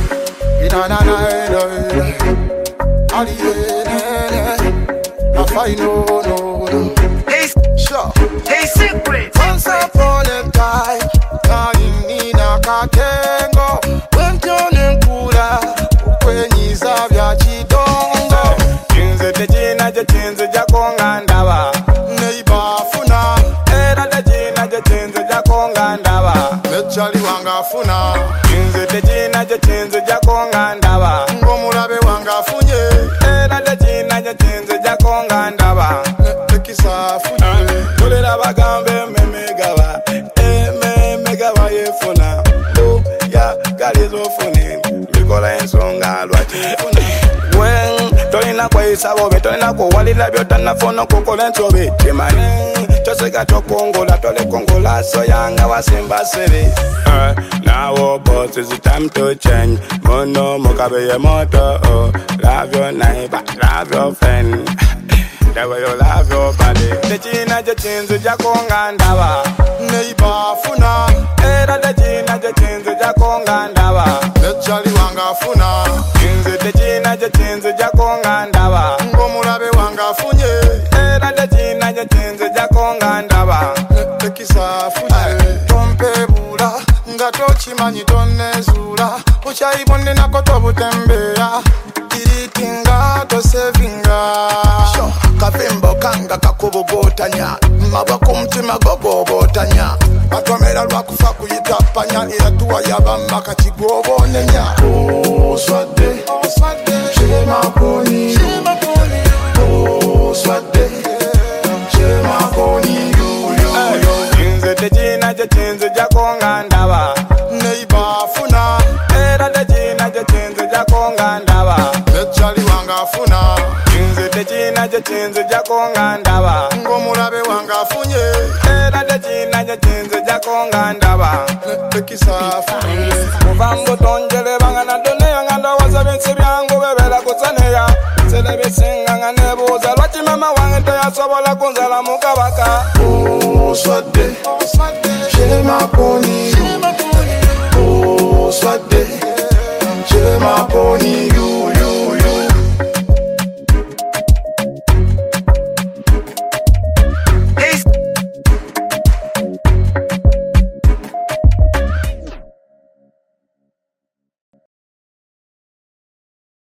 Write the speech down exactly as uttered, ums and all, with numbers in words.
na na na na. Aliene, I find no no no. Hey, sure. Hey, secret. Once upon a time, na inina katengo. Wentone nkula, ukwenyiza vya chidongo. Chinze te china je chinze jakonga ndaba. Neighbor funa, era te china je chinze jakonga ndaba. mechali wanga funa. Chinze te china je chinze jakonga ndaba. Ngomulabe wanga funye, era te china je chinze jakonga ndaba. tekisa funye. Tulera bagambe memegaba, ememegaba yefuna. Do ya galizo fune, bikola ensonga lwaki funa. Wen tolina kweyisa bobe, tolina kuwalira byotana fono kukola ensobi. Timani toseka tokongola, tole kongola soyanga wasimba siri. Uh, now boss, it's time to change. Mono mokabe ye moto. Oh, love your neighbor, love your friend. The way you love your body. The china je chinzu jakonga ndaba. Neighbor funa, Era the china je chinzu jakonga ndaba. mechali wanga funa. Chinzu the china je chinzu jakonga ndaba. Ngomulabe wanga funye, Era the china je chinzu jakonga ndaba. tekisa funye. Tompebula, nga tochimanyi tonezula. Uchayibonde nako tobutembea. Iritinga tosevinga. Sho, kavimbo kanga kakubugutanya mabwa kumutima gogobotanya batwamera lwakufa kuyitapanya era tuwa yabamba kakigobonenya oswadde shemakoni oswadde shemakoni Chinzu the china je chinzu jakonga ndaba. Neighbor funa, Era the china je chinzu jakonga ndaba. mechali wanga funa. Chinzu the china je chinzu jakonga ndaba. Ngomulabe wanga funye, Era the china je chinzu jakonga ndaba. tekisa funye. Muvambo tonjele bangana doneya nganda waza bensi byangu bebera kutsaneya. Sele besinga nganebuza lwaki mama wange teyasobola kunzala mukabaka. oswadde shemakoni oswadde shemakoni